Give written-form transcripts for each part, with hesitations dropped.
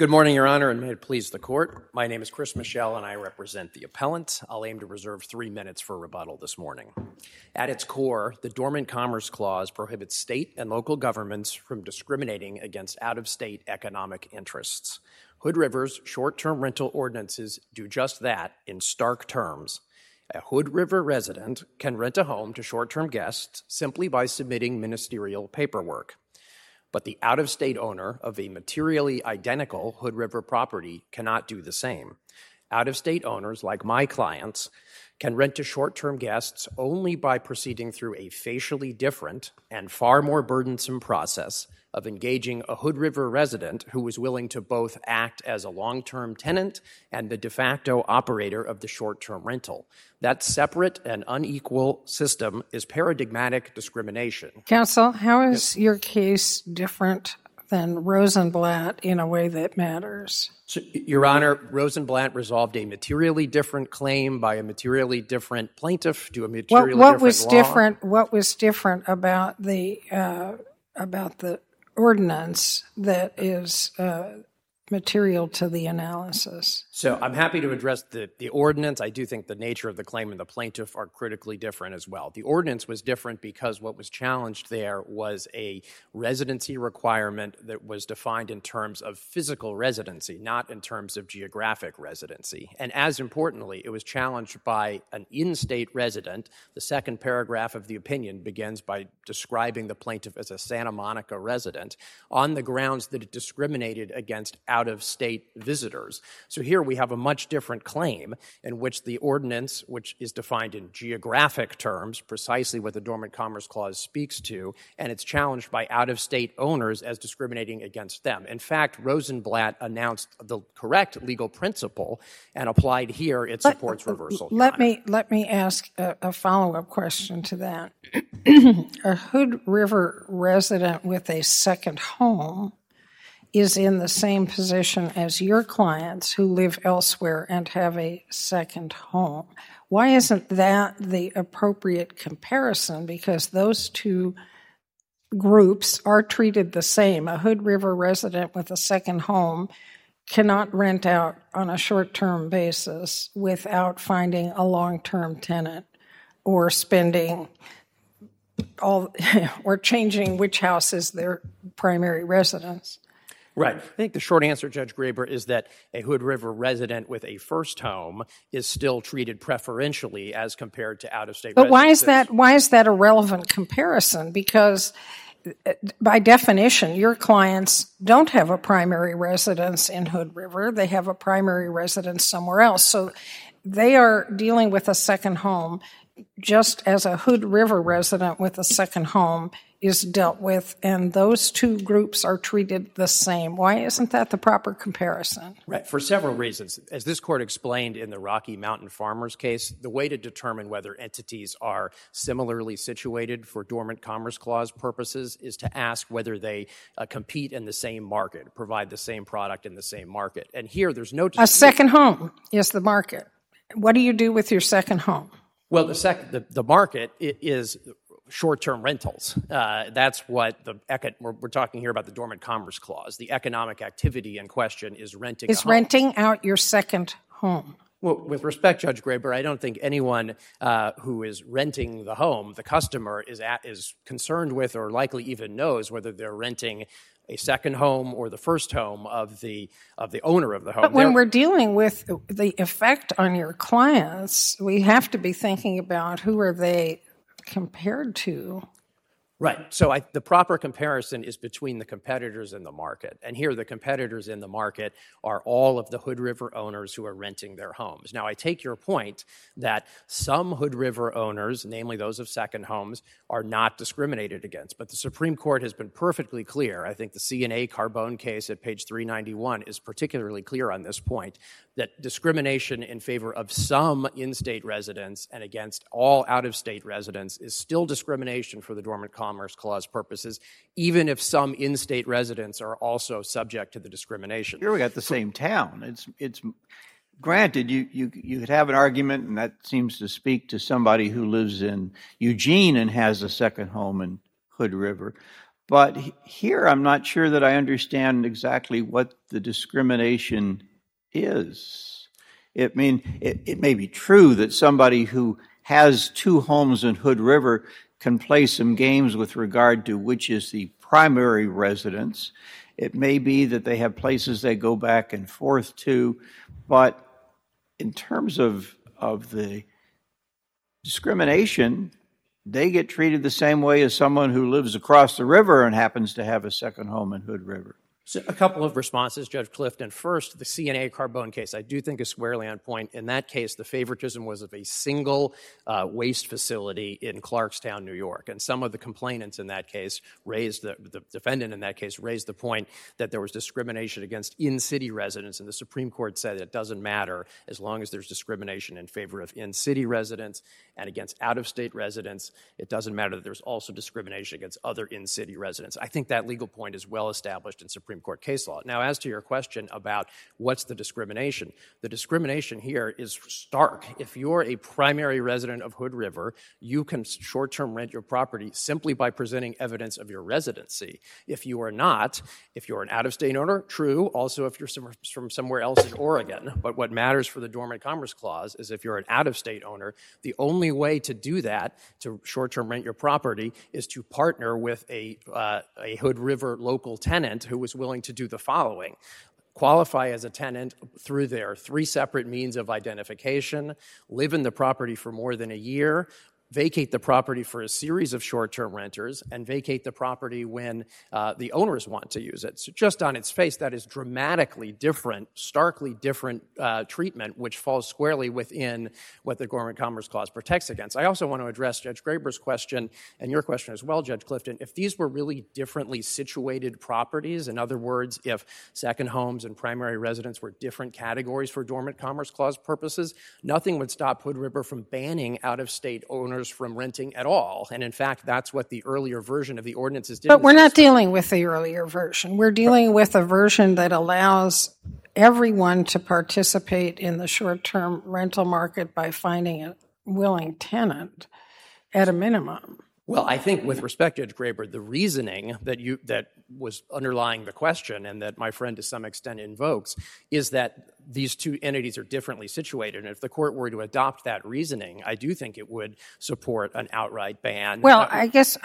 Good morning, Your Honor, and may it please the Court. My name is Chris Michel, and I represent the appellant. I'll aim to reserve 3 minutes for rebuttal this morning. At its core, the Dormant Commerce Clause prohibits state and local governments from discriminating against out-of-state economic interests. Hood River's short-term rental ordinances do just that in stark terms. A Hood River resident can rent a home to short-term guests simply by submitting ministerial paperwork. But the out-of-state owner of a materially identical Hood River property cannot do the same. Out-of-state owners, like my clients, can rent to short-term guests only by proceeding through a facially different and far more burdensome process of engaging a Hood River resident who is willing to both act as a long-term tenant and the de facto operator of the short-term rental. That separate and unequal system is paradigmatic discrimination. Counsel, how is your case different than Rosenblatt in a way that matters? So, Your Honor, Rosenblatt resolved a materially different claim by a materially different plaintiff to a materially different law. What was different about the ordinance that is material to the analysis? So I'm happy to address the ordinance. I do think the nature of the claim and the plaintiff are critically different as well. The ordinance was different because what was challenged there was a residency requirement that was defined in terms of physical residency, not in terms of geographic residency. And as importantly, it was challenged by an in-state resident. The second paragraph of the opinion begins by describing the plaintiff as a Santa Monica resident on the grounds that it discriminated against out-of-state visitors. So here we have a much different claim in which the ordinance, which is defined in geographic terms, precisely what the Dormant Commerce Clause speaks to, and it's challenged by out-of-state owners as discriminating against them. In fact, Rosenblatt announced the correct legal principle and applied here. It supports reversal. Let me ask a follow-up question to that. A Hood River resident with a second home is in the same position as your clients who live elsewhere and have a second home. Why isn't that the appropriate comparison? Because those two groups are treated the same. A Hood River resident with a second home cannot rent out on a short-term basis without finding a long-term tenant or spending or changing which house is their primary residence. Right. I think the short answer, Judge Graber, is that a Hood River resident with a first home is still treated preferentially as compared to out-of-state residents. But why is that a relevant comparison? Because by definition, your clients don't have a primary residence in Hood River. They have a primary residence somewhere else. So they are dealing with a second home just as a Hood River resident with a second home is dealt with, and those two groups are treated the same. Why isn't that the proper comparison? Right, for several reasons. As this court explained in the Rocky Mountain Farmers case, the way to determine whether entities are similarly situated for Dormant Commerce Clause purposes is to ask whether they compete in the same market, provide the same product in the same market. And here there's no dispute. A second home is the market. What do you do with your second home? Well, the market is short-term rentals. That's what we're talking here about the Dormant Commerce Clause. The economic activity in question is renting a home. Renting out your second home. Well, with respect, Judge Graber, I don't think anyone who is renting the home, the customer, is concerned with or likely even knows whether they're renting a second home or the first home of the owner of the home. But when we're dealing with the effect on your clients, we have to be thinking about who are they compared to. Right. So the proper comparison is between the competitors in the market. And here the competitors in the market are all of the Hood River owners who are renting their homes. Now, I take your point that some Hood River owners, namely those of second homes, are not discriminated against. But the Supreme Court has been perfectly clear. I think the C&A Carbone case at page 391 is particularly clear on this point, that discrimination in favor of some in-state residents and against all out-of-state residents is still discrimination for the Dormant Commerce Clause purposes, even if some in-state residents are also subject to the discrimination. Here we got the same town. It's granted, you could have an argument, and that seems to speak to somebody who lives in Eugene and has a second home in Hood River. But here I'm not sure that I understand exactly what the discrimination is. It may be true that somebody who has two homes in Hood River can play some games with regard to which is the primary residence. It may be that they have places they go back and forth to, but in terms of the discrimination, they get treated the same way as someone who lives across the river and happens to have a second home in Hood River. So a couple of responses, Judge Clifton. First, the CNA Carbone case, I do think is squarely on point. In that case, the favoritism was of a single waste facility in Clarkstown, New York. And some of the complainants in that case the defendant in that case raised the point that there was discrimination against in-city residents. And the Supreme Court said it doesn't matter as long as there's discrimination in favor of in-city residents and against out-of-state residents. It doesn't matter that there's also discrimination against other in-city residents. I think that legal point is well established in Supreme Court case law. Now, as to your question about what's the discrimination here is stark. If you're a primary resident of Hood River, you can short-term rent your property simply by presenting evidence of your residency. If you are not, if you're an out-of-state owner, true. Also, if you're from somewhere else in Oregon. But what matters for the Dormant Commerce Clause is if you're an out-of-state owner, the only way to do that, to short-term rent your property, is to partner with a Hood River local tenant who was willing to do the following: qualify as a tenant through their 3 separate means of identification, live in the property for more than a year, vacate the property for a series of short-term renters, and vacate the property when the owners want to use it. So just on its face, that is dramatically different, starkly different treatment, which falls squarely within what the Dormant Commerce Clause protects against. I also want to address Judge Graber's question and your question as well, Judge Clifton. If these were really differently situated properties, in other words, if second homes and primary residence were different categories for Dormant Commerce Clause purposes, nothing would stop Hood River from banning out-of-state owners from renting at all. And in fact, that's what the earlier version of the ordinances did. But we're not dealing with the earlier version. We're dealing with a version that allows everyone to participate in the short-term rental market by finding a willing tenant at a minimum. Well, I think with respect, Judge Graber, the reasoning that was underlying the question and that my friend to some extent invokes is that these two entities are differently situated. And if the court were to adopt that reasoning, I do think it would support an outright ban. Well, I guess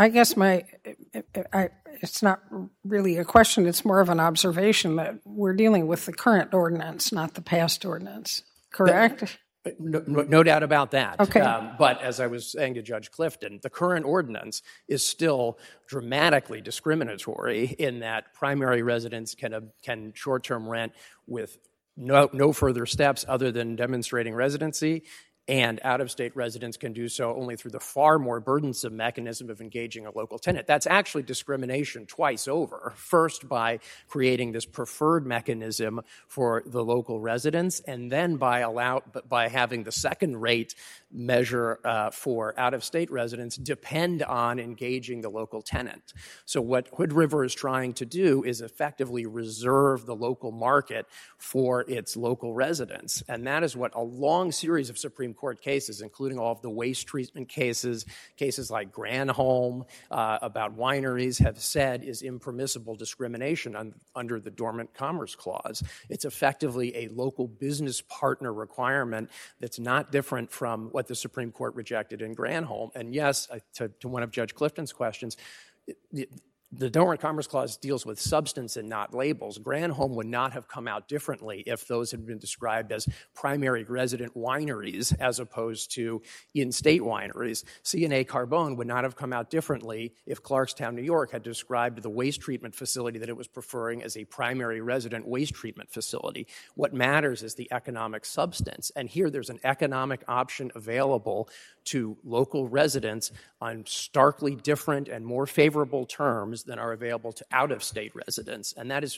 it's not really a question. It's more of an observation that we're dealing with the current ordinance, not the past ordinance. Correct? No doubt about that. Okay. But as I was saying to Judge Clifton, the current ordinance is still dramatically discriminatory in that primary residents can short-term rent with no further steps other than demonstrating residency, and out-of-state residents can do so only through the far more burdensome mechanism of engaging a local tenant. That's actually discrimination twice over. First, by creating this preferred mechanism for the local residents, and then by having the second-rate measure for out-of-state residents depend on engaging the local tenant. So what Hood River is trying to do is effectively reserve the local market for its local residents. And that is what a long series of Supreme Court cases, including all of the waste treatment cases like Granholm about wineries, have said is impermissible discrimination under the Dormant Commerce Clause. It's effectively a local business partner requirement that's not different from what the Supreme Court rejected in Granholm. And yes, to one of Judge Clifton's questions, the Dormant Commerce Clause deals with substance and not labels. Granholm would not have come out differently if those had been described as primary resident wineries as opposed to in-state wineries. CNA Carbone would not have come out differently if Clarkstown, New York had described the waste treatment facility that it was preferring as a primary resident waste treatment facility. What matters is the economic substance. And here there's an economic option available to local residents on starkly different and more favorable terms than are available to out-of-state residents. And that is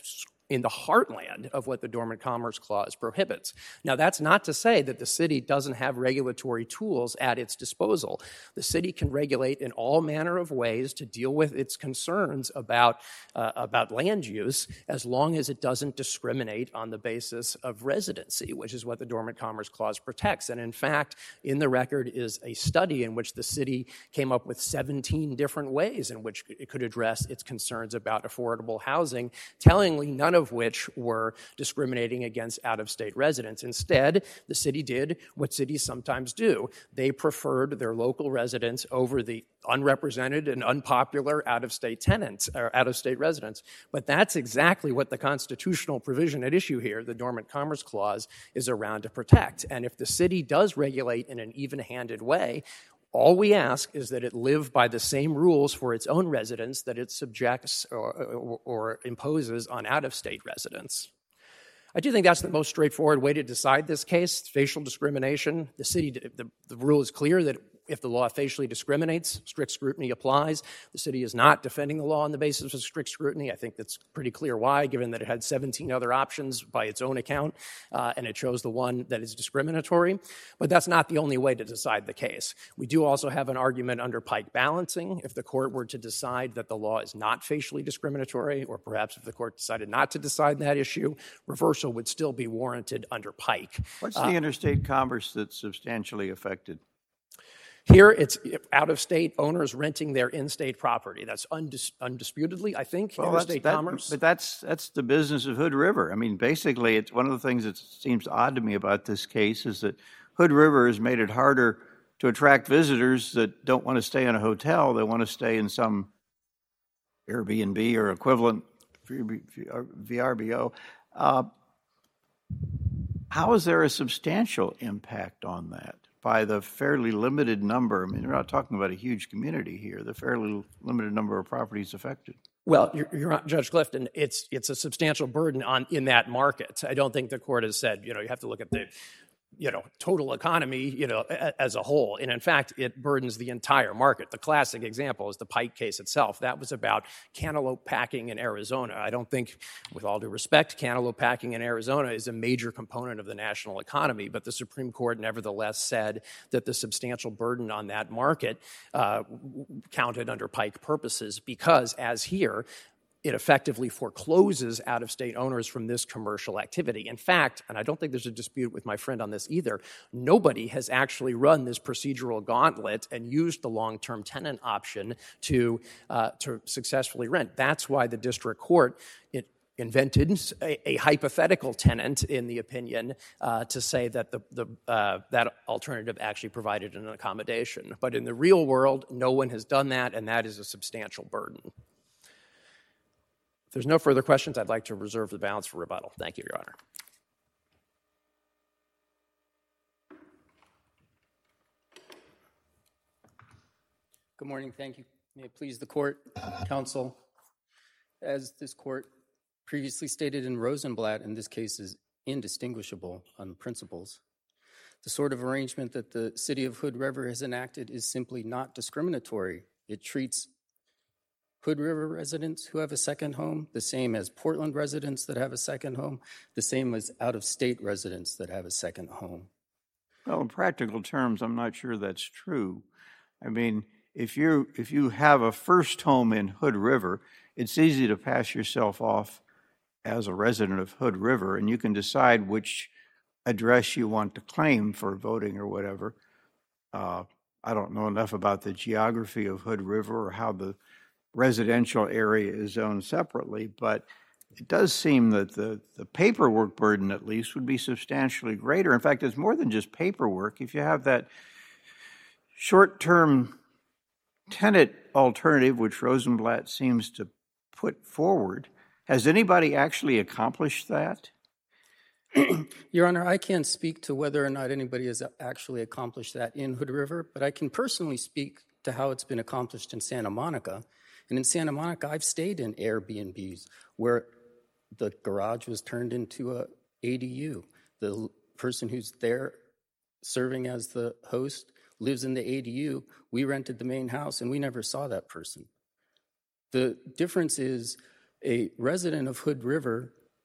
in the heartland of what the Dormant Commerce Clause prohibits. Now, that's not to say that the city doesn't have regulatory tools at its disposal. The city can regulate in all manner of ways to deal with its concerns about land use, as long as it doesn't discriminate on the basis of residency, which is what the Dormant Commerce Clause protects. And in fact, in the record is a study in which the city came up with 17 different ways in which it could address its concerns about affordable housing, tellingly none of which were discriminating against out-of-state residents. Instead, the city did what cities sometimes do. They preferred their local residents over the unrepresented and unpopular out-of-state tenants or out-of-state residents. But that's exactly what the constitutional provision at issue here, the Dormant Commerce Clause, is around to protect. And if the city does regulate in an even-handed way, all we ask is that it live by the same rules for its own residents that it subjects or imposes on out-of-state residents. I do think that's the most straightforward way to decide this case, facial discrimination. The rule is clear that if the law facially discriminates, strict scrutiny applies. The city is not defending the law on the basis of strict scrutiny. I think that's pretty clear why, given that it had 17 other options by its own account, and it chose the one that is discriminatory. But that's not the only way to decide the case. We do also have an argument under Pike balancing. If the court were to decide that the law is not facially discriminatory, or perhaps if the court decided not to decide that issue, reversal would still be warranted under Pike. What's the interstate commerce that's substantially affected? Here, it's out-of-state owners renting their in-state property. That's undisputedly, I think, interstate commerce. But that's the business of Hood River. I mean, basically, it's one of the things that seems odd to me about this case is that Hood River has made it harder to attract visitors that don't want to stay in a hotel. They want to stay in some Airbnb or equivalent VRBO. How is there a substantial impact on that by the fairly limited number? I mean, we're not talking about a huge community here, the fairly limited number of properties affected. Well, Judge Clifton, it's a substantial burden in that market. I don't think the court has said, you have to look at the total economy, as a whole. And in fact, it burdens the entire market. The classic example is the Pike case itself. That was about cantaloupe packing in Arizona. I don't think, with all due respect, cantaloupe packing in Arizona is a major component of the national economy, but the Supreme Court nevertheless said that the substantial burden on that market counted under Pike purposes because, as here, it effectively forecloses out-of-state owners from this commercial activity. In fact, and I don't think there's a dispute with my friend on this either, nobody has actually run this procedural gauntlet and used the long-term tenant option to successfully rent. That's why the district court invented a hypothetical tenant, in the opinion, to say that that alternative actually provided an accommodation. But in the real world, no one has done that, and that is a substantial burden. If there's no further questions, I'd like to reserve the balance for rebuttal. Thank you, Your Honor. Good morning. Thank you. May it please the court, counsel. As this court previously stated in Rosenblatt, and this case is indistinguishable on principles, the sort of arrangement that the city of Hood River has enacted is simply not discriminatory. It treats Hood River residents who have a second home the same as Portland residents that have a second home, the same as out-of-state residents that have a second home. Well, in practical terms, I'm not sure that's true. I mean, if you have a first home in Hood River, it's easy to pass yourself off as a resident of Hood River, and you can decide which address you want to claim for voting or whatever. I don't know enough about the geography of Hood River or how the residential area is zoned separately, but it does seem that the paperwork burden, at least, would be substantially greater. In fact, it's more than just paperwork. If you have that short-term tenant alternative, which Rosenblatt seems to put forward, has anybody actually accomplished that? Your Honor, I can't speak to whether or not anybody has actually accomplished that in Hood River, but I can personally speak to how it's been accomplished in Santa Monica. And in Santa Monica, I've stayed in Airbnbs where the garage was turned into a ADU. The person who's there serving as the host lives in the ADU. We rented the main house, and we never saw that person. The difference is a resident of Hood River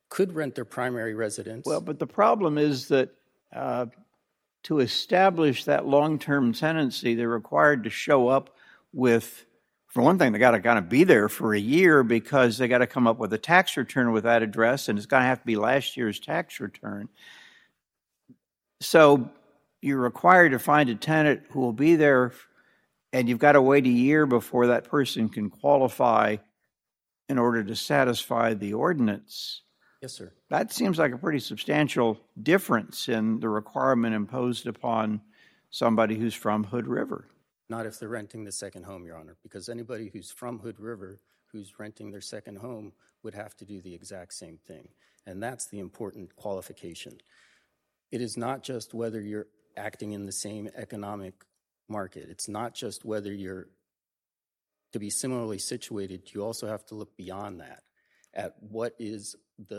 could rent their primary residence. Well, but the problem is that to establish that long-term tenancy, they're required to show up with, for one thing, they got to kind of be there for a year because they got to come up with a tax return with that address, and it's going to have to be last year's tax return. So you're required to find a tenant who will be there, and you've got to wait a year before that person can qualify in order to satisfy the ordinance. Yes, sir. That seems like a pretty substantial difference in the requirement imposed upon somebody who's from Hood River. Not if they're renting the second home, Your Honor, because anybody who's from Hood River who's renting their second home would have to do the exact same thing. And that's the important qualification. It is not just whether you're acting in the same economic market. It's not just whether you're to be similarly situated. You also have to look beyond that at what is the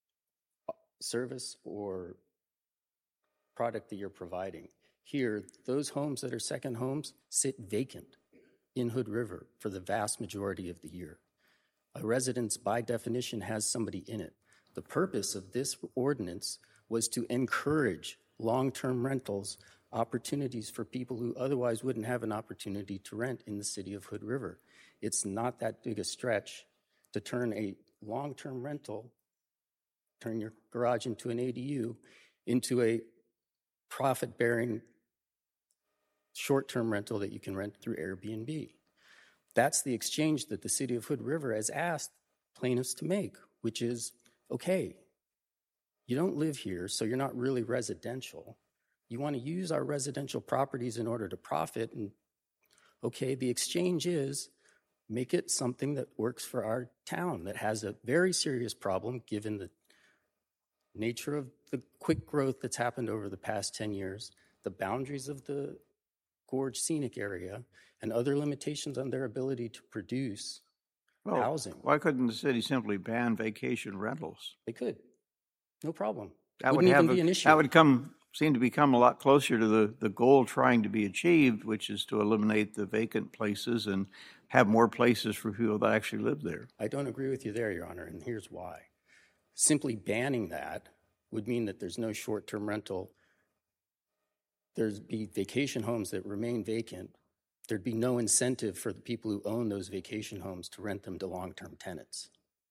service or product that you're providing. Here, those homes that are second homes sit vacant in Hood River for the vast majority of the year. A residence, by definition, has somebody in it. The purpose of this ordinance was to encourage long-term rentals, opportunities for people who otherwise wouldn't have an opportunity to rent in the city of Hood River. It's not that big a stretch to turn a long-term rental, turn your garage into an ADU, into a profit-bearing short-term rental that you can rent through Airbnb. That's the exchange that the city of Hood River has asked plaintiffs to make, which is, okay, you don't live here, so you're not really residential. You want to use our residential properties in order to profit, and okay, the exchange is make it something that works for our town that has a very serious problem given the nature of the quick growth that's happened over the past 10 years, the boundaries of the Gorge Scenic Area, and other limitations on their ability to produce housing. Why couldn't the city simply ban vacation rentals? They could. No problem. That Wouldn't would even be an issue. That would seem to become a lot closer to the goal trying to be achieved, which is to eliminate the vacant places and have more places for people that actually live there. I don't agree with you there, Your Honor, and here's why. Simply banning that would mean that there's no short-term rental. There'd be vacation homes that remain vacant. There'd be no incentive for the people who own those vacation homes to rent them to long-term tenants.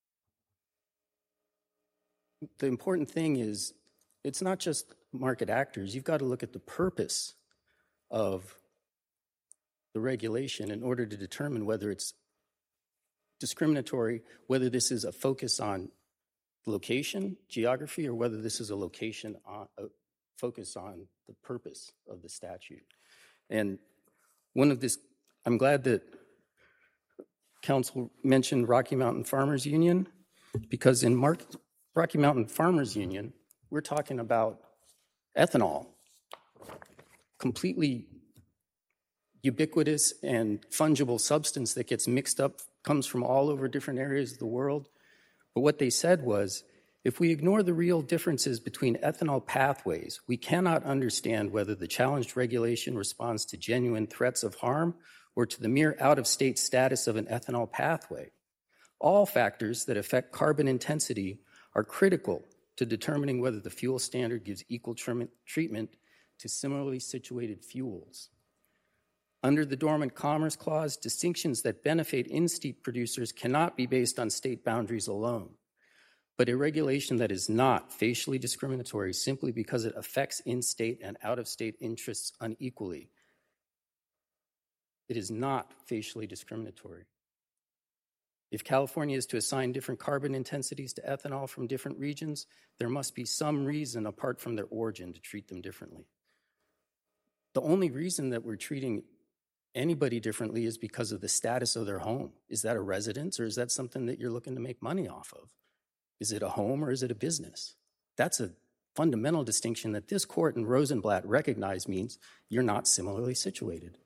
The important thing is it's not just market actors. You've got to look at the purpose of the regulation in order to determine whether it's discriminatory, whether this is a focus on location, geography, or whether this is a focus on the purpose of the statute. And I'm glad that counsel mentioned Rocky Mountain Farmers Union, because in Rocky Mountain Farmers Union, we're talking about ethanol, completely ubiquitous and fungible substance that gets mixed up, comes from all over different areas of the world. But what they said was, if we ignore the real differences between ethanol pathways, we cannot understand whether the challenged regulation responds to genuine threats of harm or to the mere out-of-state status of an ethanol pathway. All factors that affect carbon intensity are critical to determining whether the fuel standard gives equal treatment to similarly situated fuels. Under the Dormant Commerce Clause, distinctions that benefit in-state producers cannot be based on state boundaries alone. But a regulation that is not facially discriminatory simply because it affects in-state and out-of-state interests unequally, it is not facially discriminatory. If California is to assign different carbon intensities to ethanol from different regions, there must be some reason apart from their origin to treat them differently. The only reason that we're treating anybody differently is because of the status of their home. Is that a residence, or is that something that you're looking to make money off of? Is it a home or is it a business? That's a fundamental distinction that this court in Rosenblatt recognized means you're not similarly situated.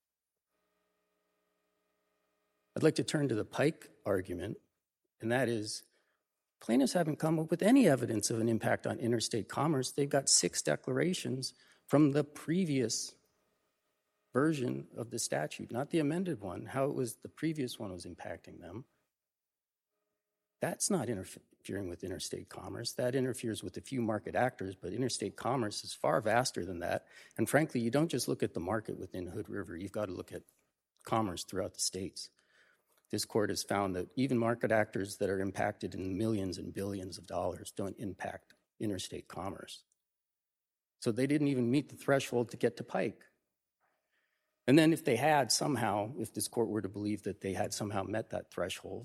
I'd like to turn to the Pike argument, and that is plaintiffs haven't come up with any evidence of an impact on interstate commerce. They've got 6 declarations from the previous version of the statute, not the amended one, how it was the previous one was impacting them. That's not interfering with interstate commerce. That interferes with a few market actors, but interstate commerce is far vaster than that. And frankly, you don't just look at the market within Hood River. You've got to look at commerce throughout the states. This court has found that even market actors that are impacted in millions and billions of dollars don't impact interstate commerce. So they didn't even meet the threshold to get to Pike. And then if they had somehow, if this court were to believe that they had somehow met that threshold,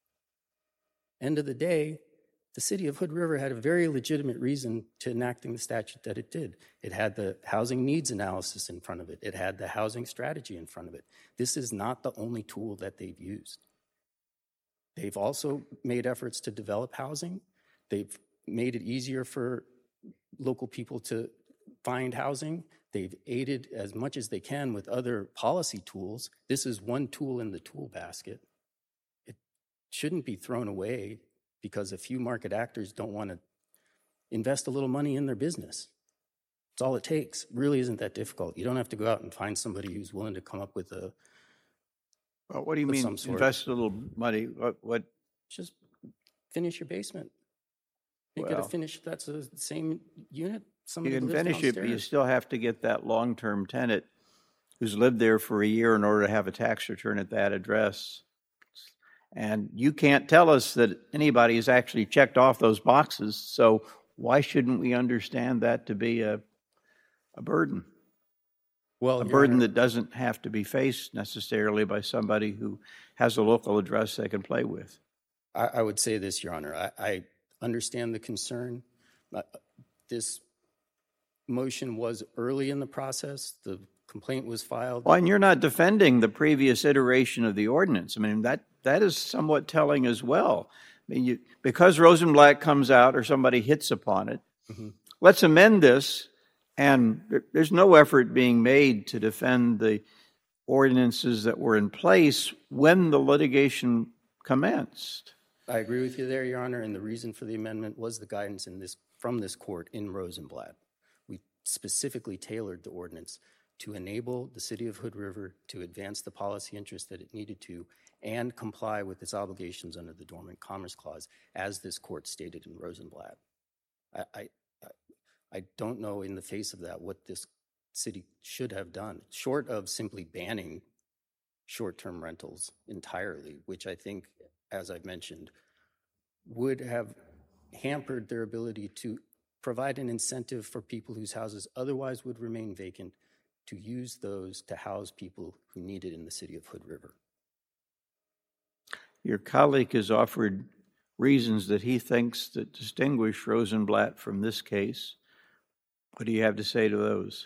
end of the day, the city of Hood River had a very legitimate reason to enacting the statute that it did. It had the housing needs analysis in front of it. It had the housing strategy in front of it. This is not the only tool that they've used. They've also made efforts to develop housing. They've made it easier for local people to find housing. They've aided as much as they can with other policy tools. This is one tool in the tool basket. It shouldn't be thrown away because a few market actors don't want to invest a little money in their business. It's all it takes. It really isn't that difficult. You don't have to go out and find somebody who's willing to come up with a... Well, what do you mean, invest a little money? What? Just finish your basement. You got to finish, that's the same unit. You can finish it, but you still have to get that long-term tenant who's lived there for a year in order to have a tax return at that address. And you can't tell us that anybody has actually checked off those boxes, so why shouldn't we understand that to be a burden? Well, a burden that doesn't have to be faced necessarily by somebody who has a local address they can play with. I would say this, Your Honor. I understand the concern. This motion was early in the process. The complaint was filed. Well, and you're not defending the previous iteration of the ordinance. I mean, that is somewhat telling as well. I mean, because Rosenblatt comes out or somebody hits upon it, let's amend this, and there's no effort being made to defend the ordinances that were in place when the litigation commenced. I agree with you there, Your Honor, and the reason for the amendment was the guidance from this court in Rosenblatt. We specifically tailored the ordinance to enable the city of Hood River to advance the policy interest that it needed to and comply with its obligations under the Dormant Commerce Clause, as this court stated in Rosenblatt. I don't know in the face of that what this city should have done, short of simply banning short-term rentals entirely, which I think, as I've mentioned, would have hampered their ability to provide an incentive for people whose houses otherwise would remain vacant to use those to house people who need it in the city of Hood River. Your colleague has offered reasons that he thinks that distinguish Rosenblatt from this case. What do you have to say to those?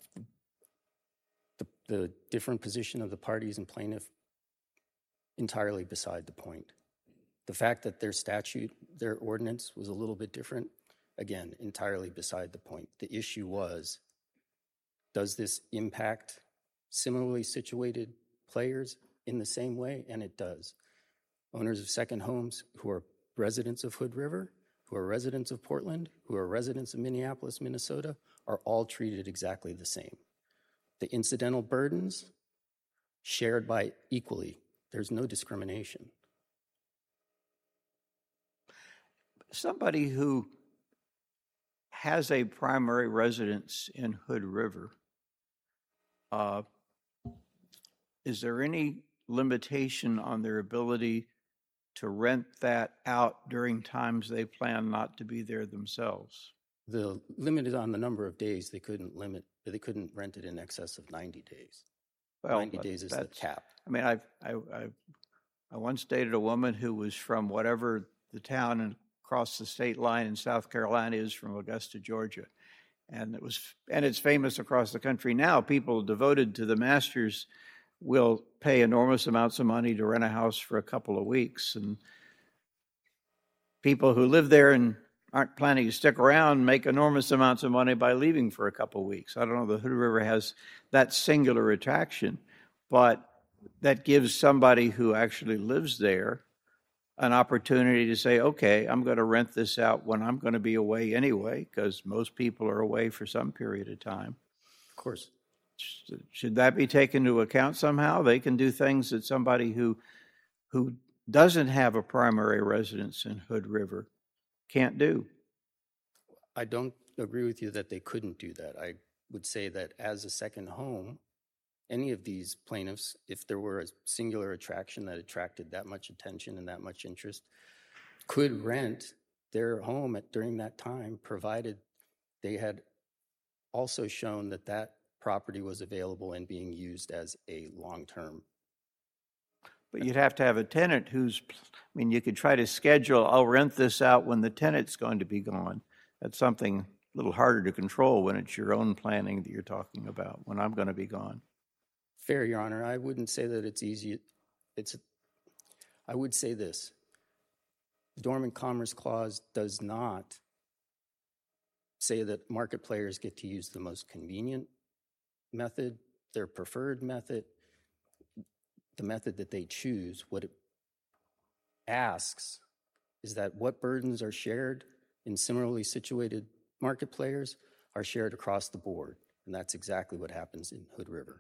The different position of the parties and plaintiff, entirely beside the point. The fact that their statute, their ordinance was a little bit different, again, entirely beside the point. The issue was, does this impact similarly situated players in the same way? And it does. Owners of second homes who are residents of Hood River, who are residents of Portland, who are residents of Minneapolis, Minnesota, are all treated exactly the same. The incidental burdens shared by equally. There's no discrimination. Somebody who has a primary residence in Hood River, is there any limitation on their ability to rent that out during times they plan not to be there themselves? The limit is on the number of days. They couldn't rent it in excess of 90 days. Well, 90 days is the cap. I mean, I once dated a woman who was from whatever the town and across the state line in South Carolina is, from Augusta, Georgia. And it's famous across the country now. People devoted to the Masters will pay enormous amounts of money to rent a house for a couple of weeks. And people who live there and aren't planning to stick around make enormous amounts of money by leaving for a couple of weeks. I don't know, the Hood River has that singular attraction, but that gives somebody who actually lives there an opportunity to say, okay, I'm going to rent this out when I'm going to be away anyway, because most people are away for some period of time. Of course. Should that be taken into account somehow? They can do things that somebody who doesn't have a primary residence in Hood River can't do? I don't agree with you that they couldn't do that. I would say that as a second home, any of these plaintiffs, if there were a singular attraction that attracted that much attention and that much interest, could rent their home during that time, provided they had also shown that that property was available and being used as a long-term. But you'd have to have a tenant who's, I mean, you could try to schedule, I'll rent this out when the tenant's going to be gone. That's something a little harder to control when it's your own planning that you're talking about, when I'm going to be gone. Fair, Your Honor. I wouldn't say that it's easy. I would say this. The Dormant Commerce Clause does not say that market players get to use the most convenient method, their preferred method, the method that they choose. What it asks is that what burdens are shared in similarly situated market players are shared across the board. And that's exactly what happens in Hood River.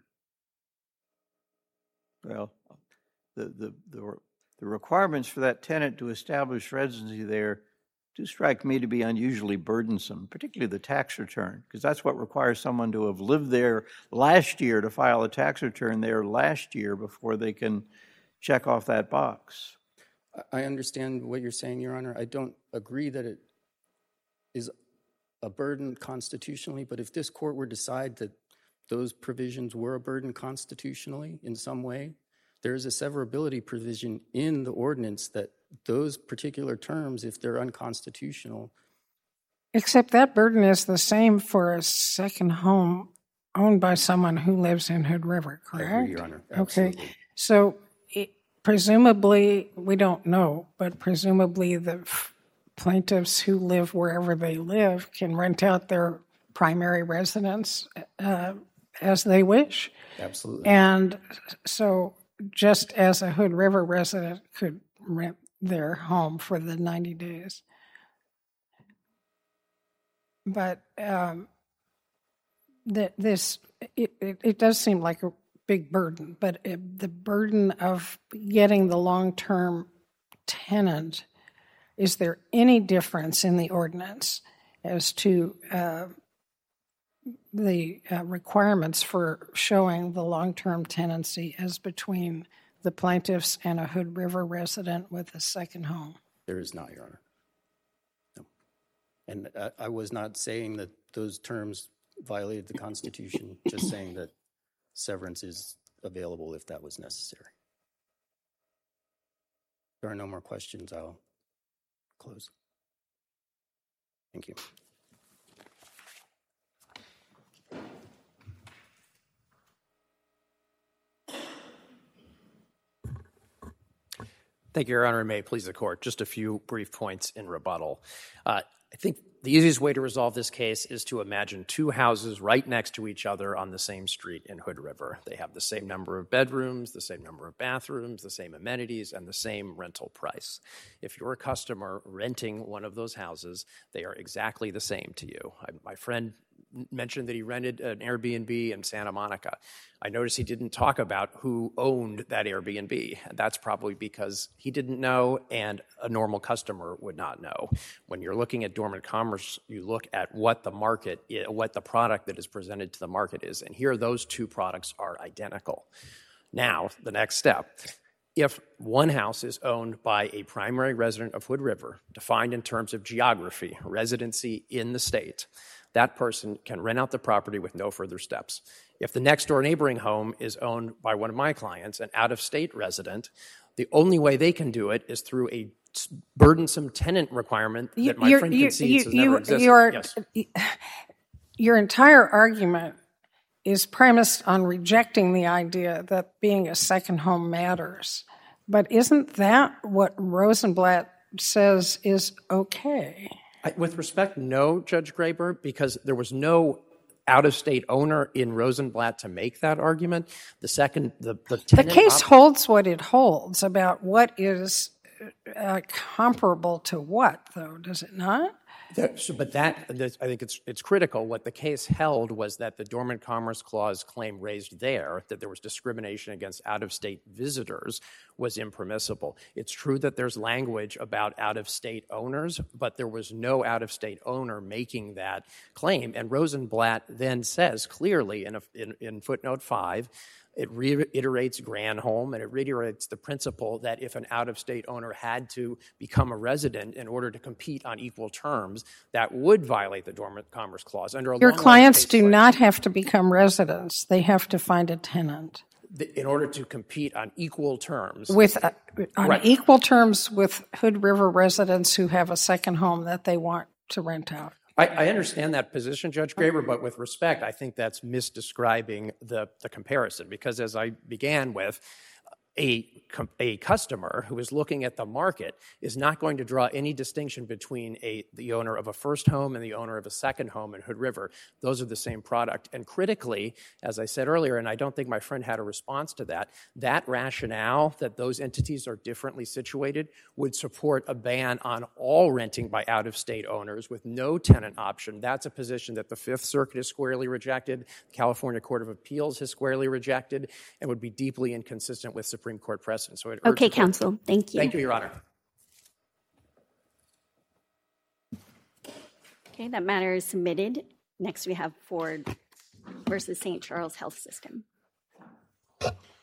Well, the requirements for that tenant to establish residency there do strike me to be unusually burdensome, particularly the tax return, because that's what requires someone to have lived there last year to file a tax return there last year before they can check off that box. I understand what you're saying, Your Honor. I don't agree that it is a burden constitutionally, but if this court were to decide that those provisions were a burden constitutionally in some way, there is a severability provision in the ordinance that those particular terms, if they're unconstitutional. Except that burden is the same for a second home owned by someone who lives in Hood River, correct? I agree, Your Honor. Absolutely. Okay. So presumably, we don't know, but presumably the plaintiffs who live wherever they live can rent out their primary residence as they wish. Absolutely. And so just as a Hood River resident could rent their home for the 90 days. But it does seem like a big burden, but the burden of getting the long-term tenant, is there any difference in the ordinance as to the requirements for showing the long-term tenancy as between the plaintiffs and a Hood River resident with a second home? There is not, Your Honor. No. And I was not saying that those terms violated the Constitution, just saying that severance is available if that was necessary. If there are no more questions, I'll close. Thank you. Thank you, Your Honor, and may it please the Court. Just a few brief points in rebuttal. I think the easiest way to resolve this case is to imagine two houses right next to each other on the same street in Hood River. They have the same number of bedrooms, the same number of bathrooms, the same amenities, and the same rental price. If you're a customer renting one of those houses, they are exactly the same to you. My friend mentioned that he rented an Airbnb in Santa Monica. I noticed he didn't talk about who owned that Airbnb. That's probably because he didn't know and a normal customer would not know. When you're looking at dormant commerce, you look at what the market is, what the product that is presented to the market is, and here those two products are identical. Now, the next step. If one house is owned by a primary resident of Hood River, defined in terms of geography, residency in the state, that person can rent out the property with no further steps. If the next door neighboring home is owned by one of my clients, an out-of-state resident, the only way they can do it is through a burdensome tenant requirement that my friend concedes has never existed. Your entire argument is premised on rejecting the idea that being a second home matters. But isn't that what Rosenblatt says is okay? With respect, no, Judge Graber, because there was no out-of-state owner in Rosenblatt to make that argument. The case holds what it holds about what is comparable to what, though, does it not? But I think it's critical. What the case held was that the Dormant Commerce Clause claim raised there, that there was discrimination against out-of-state visitors, was impermissible. It's true that there's language about out-of-state owners, but there was no out-of-state owner making that claim. And Rosenblatt then says clearly in footnote 5, it reiterates Granholm, and it reiterates the principle that if an out-of-state owner had to become a resident in order to compete on equal terms, that would violate the Dormant Commerce Clause. Your clients do not have to become residents. They have to find a tenant. In order to compete on equal terms. Equal terms with Hood River residents who have a second home that they want to rent out. I understand that position, Judge Graber, but with respect, I think that's misdescribing the comparison, because as I began with, a customer who is looking at the market is not going to draw any distinction between the owner of a first home and the owner of a second home in Hood River. Those are the same product. And critically, as I said earlier, and I don't think my friend had a response to that, that rationale that those entities are differently situated would support a ban on all renting by out-of-state owners with no tenant option. That's a position that the Fifth Circuit has squarely rejected, the California Court of Appeals has squarely rejected, and would be deeply inconsistent with Supreme Court precedent. So okay, counsel. Thank you. Thank you, Your Honor. Okay, that matter is submitted. Next, we have Ford versus St. Charles Health System.